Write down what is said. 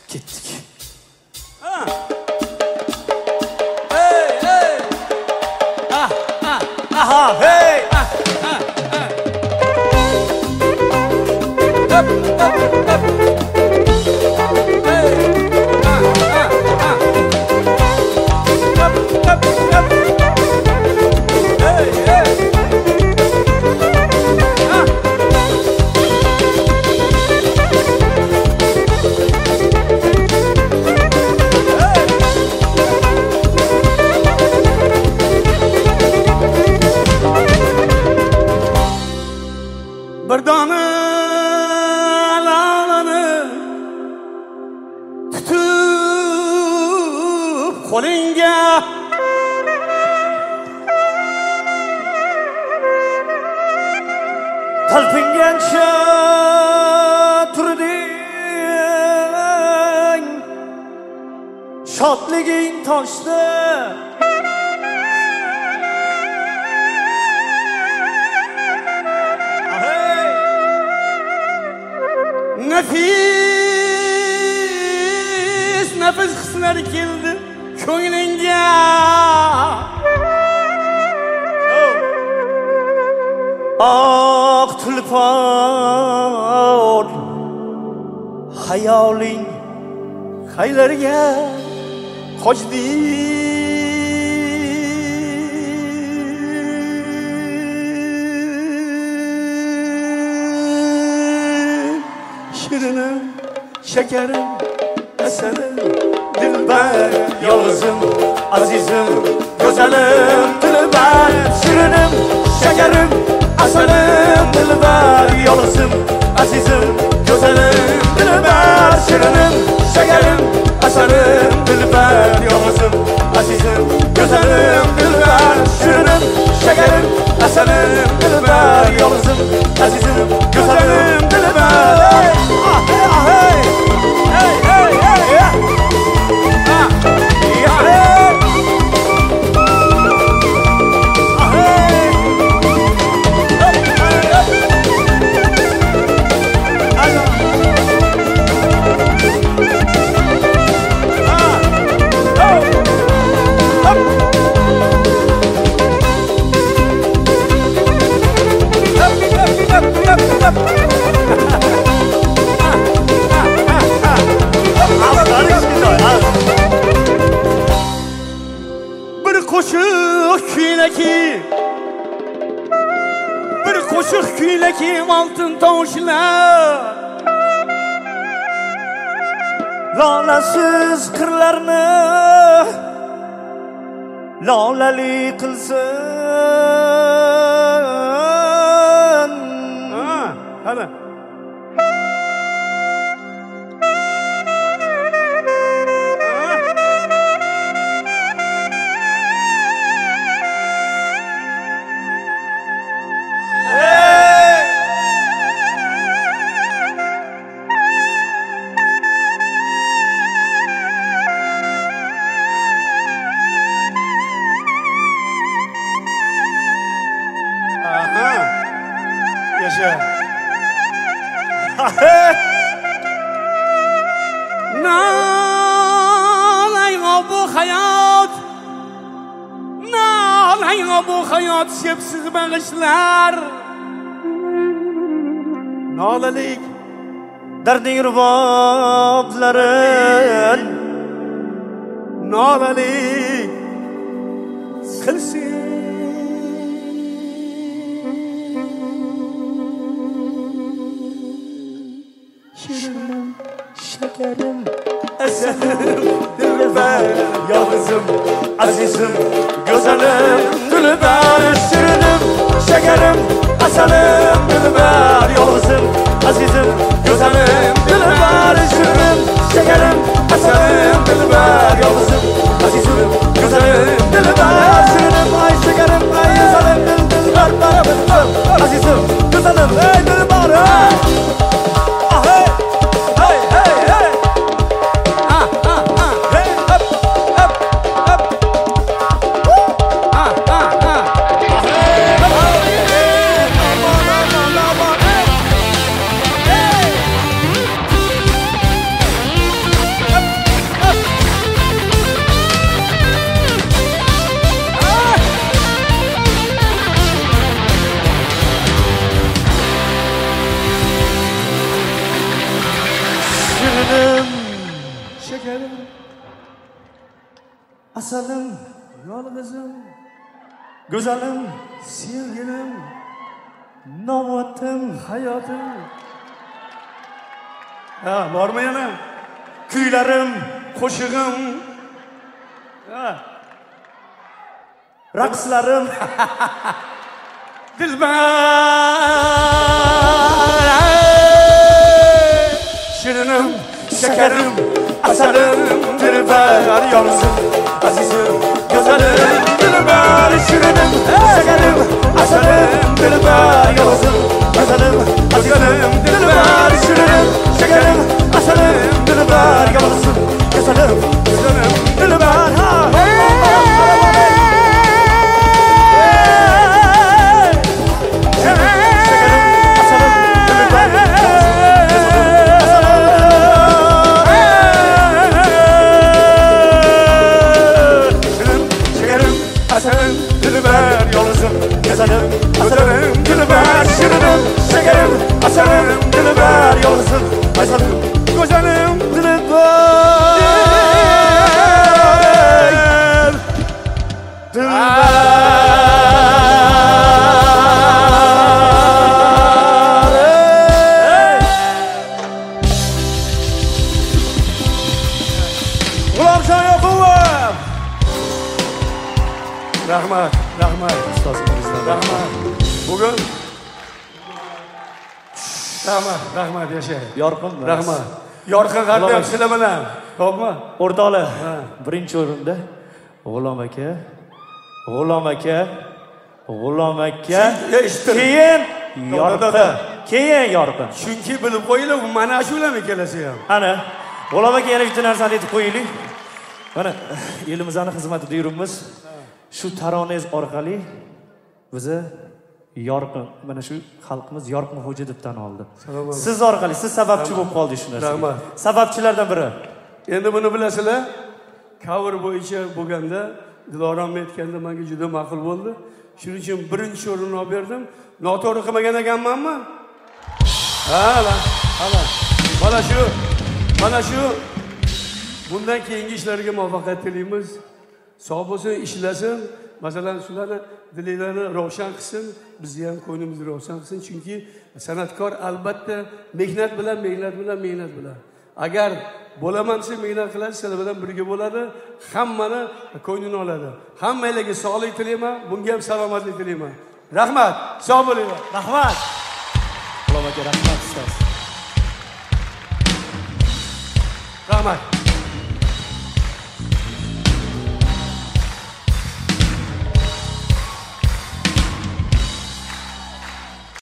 Ketdik. Hey, hey. Aha, hey. Hop, hop, hop. Hey. Hop, hop, hop. Hey, hey. Bir dona lalani tutib qo'lingga talpingancha turding shodliging toshdi nafis hislar keldi ko'nglingga oq tulpor hayoling qaylarga qochdi şirinim, şekerim, eserim, dilber, yoluzum, azizim, güzelim, dilber, şirinim, şekerim, eserim, dilber, yoluzum, azizim, güzelim, dilber, şirinim, şekerim, eserim, dilber, yoluzum, azizim, güzelim, dilber, şirinim, şekerim, eserim, dilber, yoluzum, azizim, güzelim, dilber. Bir qo'shiq kuylaki oltin toshlar lolasiz qirlarni lolali qilsin hadi bu hayot sepsiz bag'ishlar nolalik darding ruboblarin nolalik qilsin şirinim şekerim eserim dilber yoluzum azizim güzelim dilber şirinim şekerim eserim dilber yoluzum azizim güzelim dilber şirinim şekerim eserim dilber yoluzum azizim güzelim dilber şirinim ay şekerim ay eserim dilber azizim güzelim ey dilber şekerim, asalim, yolg'izim, go'zalim, sevgilim, novatim, hayotim. Ha, bormi yana? Kuylarim, qo'shig'im, raqslarim, dilbar, shirinim, şekerim, asalim, dilbar, yolg'izim, azizim, go'zalim, dilbar, shirinim, şekerim, asalim, dilbar, yolg'izim, go'zalim, azizim, dilbar, shirinim, şekerim, asalim, dilbar, yolg'izim, go'zalim, dilbar. Rahmat, rahmat ustozimizdan rahmat. Bugun rahmat yasha. Yorqin, rahmat. Yorqin qatnab sizlar bilan. Xo'pmi? O'rtoqlar, birinchi o'rinda G'ulom aka, keyin Yorqin. Chunki bilib qo'yinglar, mana shularmi kelasi ham. Ana, G'ulom aka yana bitta narsani aytib qo'yaylik. Mana elimizning xizmatida yuribmiz. Shu taronangiz orqali bizni Yorqin, mana shu xalqimiz Yorqin xo'ja deb tan oldi. Siz orqali, siz sababchi bo'lib qoldingiz shu narsaga. Rahmat. Sababchilardan biri. Endi buni bilasizlar, cover bo'yicha bo'lganda Dilorom aytganda menga juda ma'qul bo'ldi. Shuning uchun birinchi o'rinni olib berdim. Noto'g'ri qilmagan ekanmanmi? Hala. Mana shu bundan keyingi ishlarga muvaffaqiyat tilaymiz. Sog' bo'lsin, ishlasin. Masalan, shularni dillarini ravshan qilsin, bizni ham ko'nglimizni ravshan qilsin. Chunki san'atkor albatta mehnat bilan. Agar bo'laman desa mehnat qiladi, sizlar bilan birga bo'ladi, hammani ko'nglini oladi. Hammanglarga sog'lik tilayman, bunga ham salomatlik tilayman. Rahmat, sog' bo'linglar. Rahmat. G'ulom aka, rahmat ustoz. Rahmat.